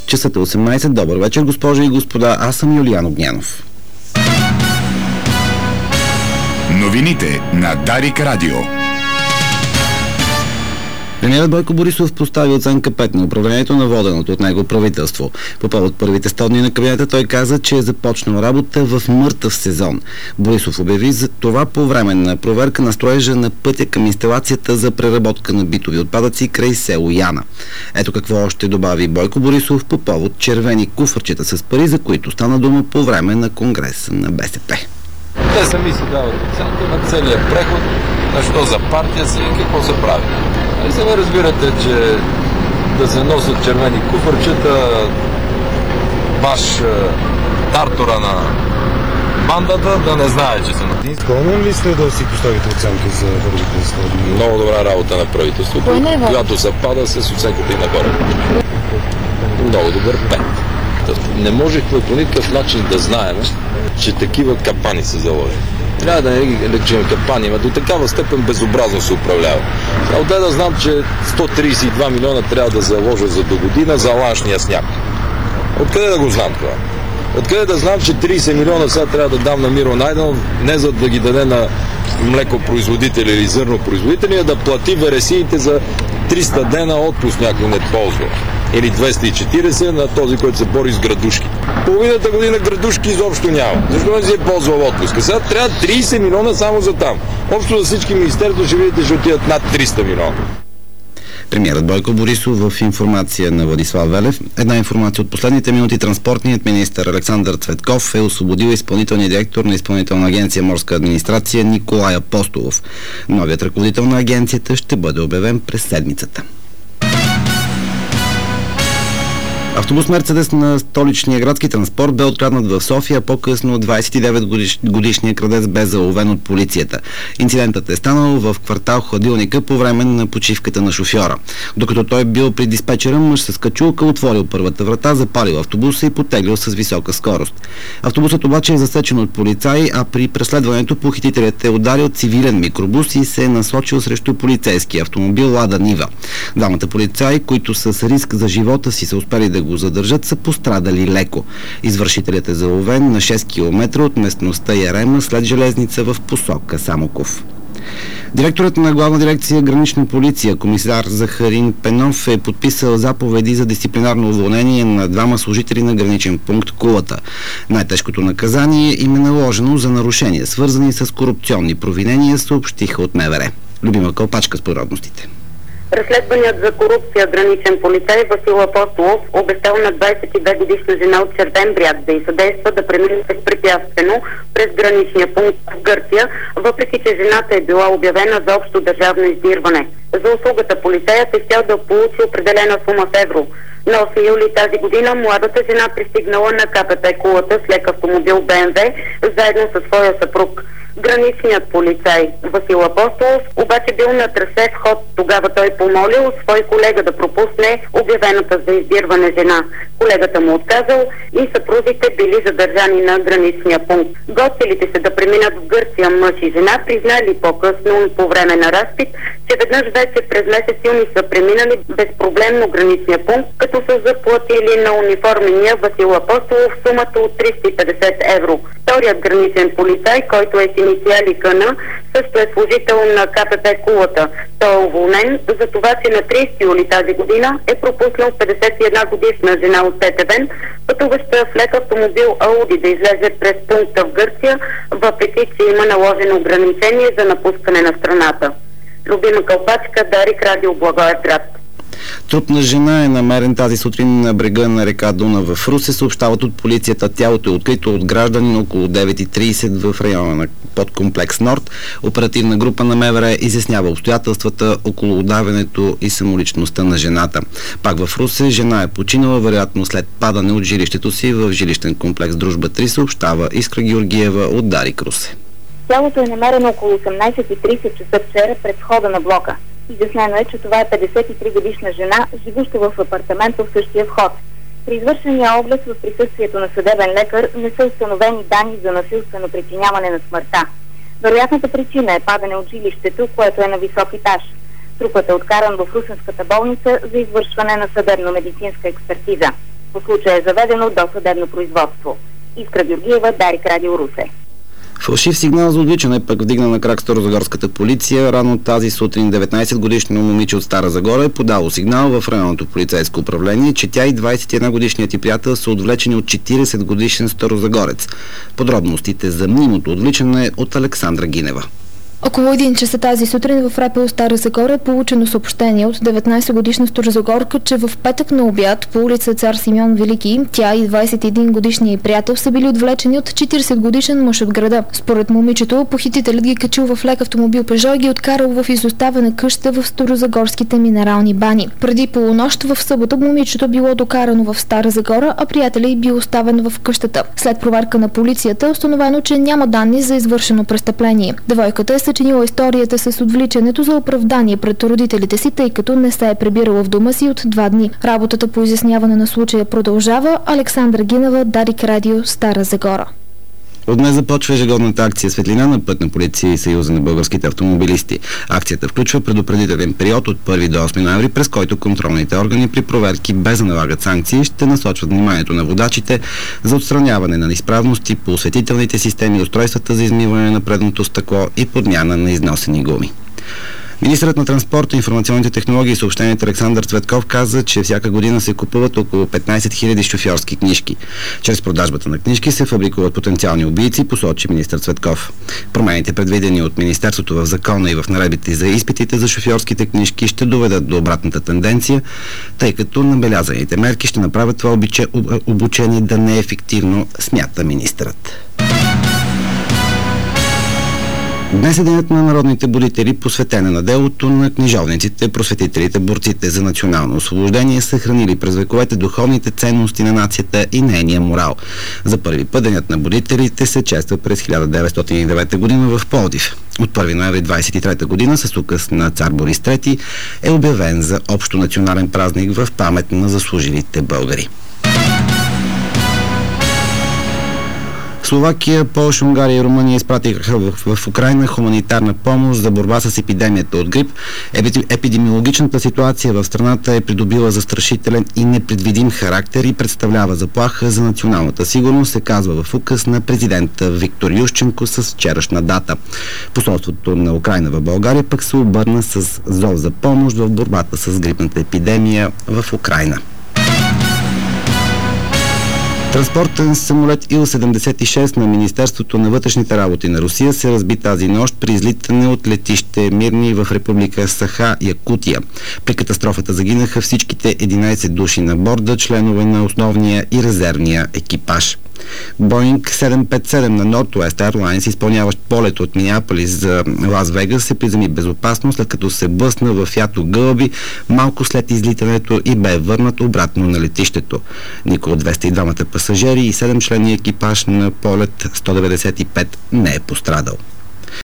Часът е 18. Добър вечер, госпожи и господа. Аз съм Юлиан Огнянов. Новините на Дарик Радио. Премиерът Бойко Борисов постави оценка 5 на управлението на воденото от него правителство. По повод първите 100 дни на кабинета той каза, че е започнал работа в мъртъв сезон. Борисов обяви за това по време на проверка на строежа на пътя към инсталацията за преработка на битови отпадъци край село Яна. Ето какво още добави Бойко Борисов по повод червени куфърчета с пари, за които стана дума по време на конгреса на БСП. Те сами си дават оценка на целия преход, на що за партия си и какво се прави. И сами разбирате, че да се носят червени куфърчета, баш тартора на бандата, да не знае, че са на... Склонен ли сте да си поставите оценки за първите 100 дни? Много добра работа на правителството, която съвпада с оценката и на хората. Много добър 5. Не можехме по никакъв начин да знаем, че такива капани се заложат. Трябва да не речем капани, но до такава степен безобразно се управлява. Отде да знам, че 132 милиона трябва да заложа за до година за ланшния сняг. Откъде да го знам това? Откъде да знам, че 30 милиона сега трябва да дам на Миро Найденов, не за да ги даде на млекопроизводители или зърнопроизводители, а да плати вересиите за 300 дена отпуск някой не ползва. Или 240 на този, който се бори с градушки. Половината година градушки изобщо няма. Защо не си е ползвал отпуска? Сега трябва 30 милиона само за там. Общо за всички министерства ще видите, ще отидат над 300 милиона. Премиерът Бойко Борисов в информация на Владислав Велев. Една информация от последните минути. Транспортният министър Александър Цветков е освободил изпълнителния директор на Изпълнителна агенция Морска администрация Николай Апостолов. Новият ръководител на агенцията ще бъде обявен през седмицата. Автобус Мерцедес на столичния градски транспорт бе откраднат в София. По-късно 29-годишният крадец бе заловен от полицията. Инцидентът е станал в квартал Хладилника по време на почивката на шофьора. Докато той бил при диспетчера, мъж с качулка отворил първата врата, запалил автобуса и потеглил с висока скорост. Автобусът обаче е засечен от полицаи, а при преследването похитителят е ударил цивилен микробус и се е насочил срещу полицейски автомобил Лада Нива. Двамата полицаи, които с риск за живота си са успели да го задържат, са пострадали леко. Извършителят е заловен на 6 км от местността Ярема след железница в посока Самоков. Директорът на Главна дирекция Гранична полиция, комисар Захарин Пенов, е подписал заповеди за дисциплинарно уволнение на двама служители на граничен пункт Кулата. Най-тежкото наказание им е наложено за нарушения, свързани с корупционни провинения, съобщиха от МВР. Любима Кълпачка с подробностите. Разследваният за корупция граничен полицай Васил Апостолов обещал на 22-годишна жена от Червен бряг да й съдейства да премине безпрепятствено през граничния пункт в Гърция, въпреки че жената е била обявена за общо държавно издирване. За услугата полицаят е хотел да получи определена сума в евро. На 8 юли тази година младата жена пристигнала на КПП Кулата с лек автомобил БМВ заедно със своя съпруг. Граничният полицай Васил Апостолов обаче бил на трасе вход. Тогава той помолил свой колега да пропусне обявената за издирване жена. Колегата му отказал и съпрузите били задържани на граничния пункт. Готвилите се да преминат в Гърция мъж и жена признали по-късно по време на разпит, че веднъж вече през месец юни са преминали безпроблемно граничния пункт, като са заплатили на униформения Васил Апостолов сумата от 350 евро. Вторият граничен полицай, който е с инициали КН, също е служител на КПП Кулата. Той е уволнен за това, че на 30 юли тази година е пропуснал 51 годишна жена от Тетевен, пътуваща в лек автомобил Ауди да излезе през пункта в Гърция, въпреки че има наложено ограничение за напускане на страната. Любима Кълпачка, Дарик Радио, Благоевград. Труп на жена е намерен тази сутрин на брега на река Дунав в Русе. Съобщават от полицията. Тялото е открито от гражданин около 9:30 в района на подкомплекс Норд. Оперативна група на МВР изяснява обстоятелствата около удавянето и самоличността на жената. Пак в Русе жена е починала, вероятно след падане от жилището си в жилищен комплекс Дружба 3, съобщава Искра Георгиева от Дарик Русе. Тялото е намерено около 18:30 часа вчера пред входа на блока. Изяснено е, че това е 53 годишна жена, живуща в апартамента в същия вход. При извършения оглед в присъствието на съдебен лекар не са установени данни за насилствено причиняване на смъртта. Вероятната причина е падане от жилището, което е на висок етаж. Трупът е откаран в Русенската болница за извършване на съдебно-медицинска експертиза. По случая е заведено досъдебно производство. Искра Георгиева, Дарик Радио, Русе. Фалшив сигнал за отвличане пък вдигна на крак старозагорската полиция. Рано тази сутрин 19-годишно момиче от Стара Загора е подало сигнал в районното полицейско управление, че тя и 21-годишният ти приятел са отвлечени от 40-годишен старозагорец. Подробностите за мнимото отвличане от Александра Гинева. Около 1 часа тази сутрин в РПУ Стара Загора е получено съобщение от 19-годишна старозагорка, че в петък на обяд по улица Цар Симеон Велики тя и 21-годишният приятел са били отвлечени от 40-годишен мъж от града. Според момичето, похитителят ги качил в лек автомобил Пежо и ги откарал в изоставена къща в старозагорските минерални бани. Преди полунощ в събота момичето било докарано в Стара Загора, а приятелят й бил оставен в къщата. След проверка на полицията е установено, че няма данни за извършено престъпление. Девойката е съчинила историята с отвличането за оправдание пред родителите си, тъй като не се е прибирала в дома си от 2 дни. Работата по изясняване на случая продължава. Александра Гинева, Дарик Радио, Стара Загора. От днес започва ежегодната акция Светлина на Пътна полиция и Съюза на българските автомобилисти. Акцията включва предупредителен период от 1 до 8 ноември, през който контролните органи при проверки без да налагат санкции ще насочват вниманието на водачите за отстраняване на неизправности по осветителните системи, устройствата за измиване на предното стъкло и подмяна на износени гуми. Министърът на транспорта, информационните технологии и съобщенията Александър Цветков каза, че всяка година се купуват около 15 000 шофьорски книжки. Чрез продажбата на книжки се фабрикуват потенциални убийци, посочи министър Цветков. Промените, предвидени от Министерството в закона и в наредбите за изпитите за шофьорските книжки, ще доведат до обратната тенденция, тъй като набелязаните мерки ще направят това обучение да не е ефективно, смята министърът. Днес е денят на народните будители, посветена на делото на книжовниците, просветителите, борците за национално освобождение, съхранили през вековете духовните ценности на нацията и нейния морал. За първи път денят на будителите се чества през 1909 година в Пловдив. От 1 ноември 1923 година с указ на цар Борис III е обявен за общо национален празник в памет на заслужилите българи. Словакия, Полша, Унгария и Румъния изпратиха в Украйна хуманитарна помощ за борба с епидемията от грип. Епидемиологичната ситуация в страната е придобила застрашителен и непредвидим характер и представлява заплаха за националната сигурност, се казва в указ на президента Виктор Ющенко с вчерашна дата. Посолството на Украйна в България пък се обърна с зов за помощ в борбата с грипната епидемия в Украйна. Транспортен самолет Ил-76 на Министерството на вътрешните работи на Русия се разби тази нощ при излитане от летище Мирни в република Саха, Якутия. При катастрофата загинаха всичките 11 души на борда, членове на основния и резервния екипаж. Боинг 757 на Northwest Airlines, изпълняващ полет от Минеаполис за Лас Вегас, се приземи безопасно, след като се блъсна в ято гълъби малко след излитането и бе върнат обратно на летището. Никой от 202 пасажери и 7-членния екипаж на полет 195 не е пострадал.